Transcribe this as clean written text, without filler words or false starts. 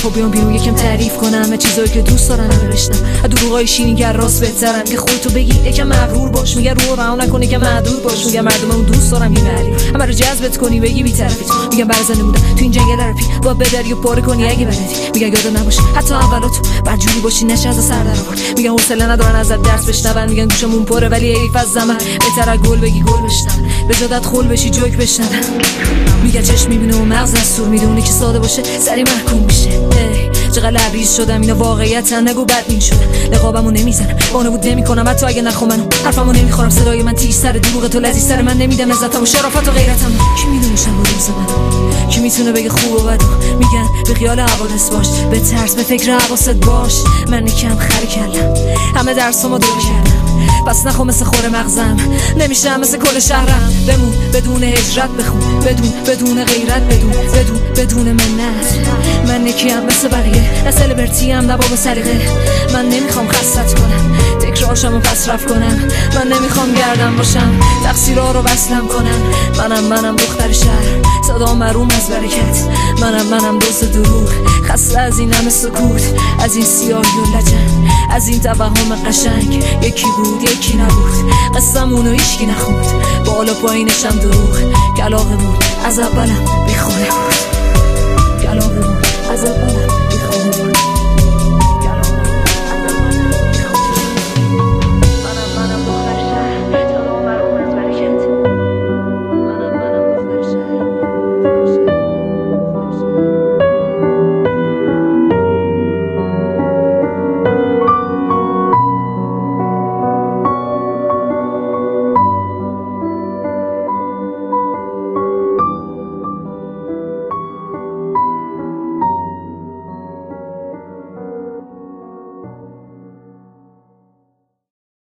دفعه بیام بیرون یکم تعریف کنم چیزایی که دوست دارم بشنم، دروغای شیرین راست بهترن که خودتو بگی یکم مغرور باش، میگه رو راه نکن یکم محدود باش، میگه مردممون دوست دارم بی‌مری همه رو جذبت کنی بگی بی‌طرفی، میگم برزنده بودم تو این جنگل رپی با بدری و پاره کنی اگه بلدی، میگه یاد نباشه حتی اولاتو بدجوری باشی نشه از سر در آورد، میگن حوصله ندارن ازت درس بشنون، میگن گوشمون پره ولی حیف از زمان بهتره گل بگی گل بشنون به جادت خول بشی جوک بشنون، میگه چشم میبینه و مغز از سور میدونه که ساده باشه سری محکوم میشه، چقدر لبریز شدم اینا واقعیتن نگو بد این شدم، نقابمو نمیزنم بانود نمیکنم حتی اگه نخوام منو حرفمو نمیخورم، صدای من تیز سر دروغ تو لذیذ سر من نمیدم عزتم و شرافت و غیرتم، کی میدونه شب و روز من کی میتونه بگه خوب و بد، میگن به خیال حوادث باش به ترس به فکر حواست باش، من یکم خری کردم همه درسامو دور کردم پس نخوا مثل خور مغزم نمیشم مثل کل شهرم، بمون بدون هجرت بخون بدون غیرت بدون منت، من یکیم مثل بقیه نه سلبرتی هم نه بابا سلیقه، من نمیخوام خستت کنم تکرارشم و پس رفت کنم، من نمیخوام گردم باشم تقصیرها رو وصلم کنم، منم دختر شهر صدا مروم از برکت، منم دوست دروغ خسته از این همه سکوت، از این سیاهی و لجن از این توهم قشنگ، یکی بود یکی نبود قصه‌مونو هیچکی نخوند بالا پایینشم دروغ، کلاغه بود از اولم بیخونه بود، کلاغه بود از اولم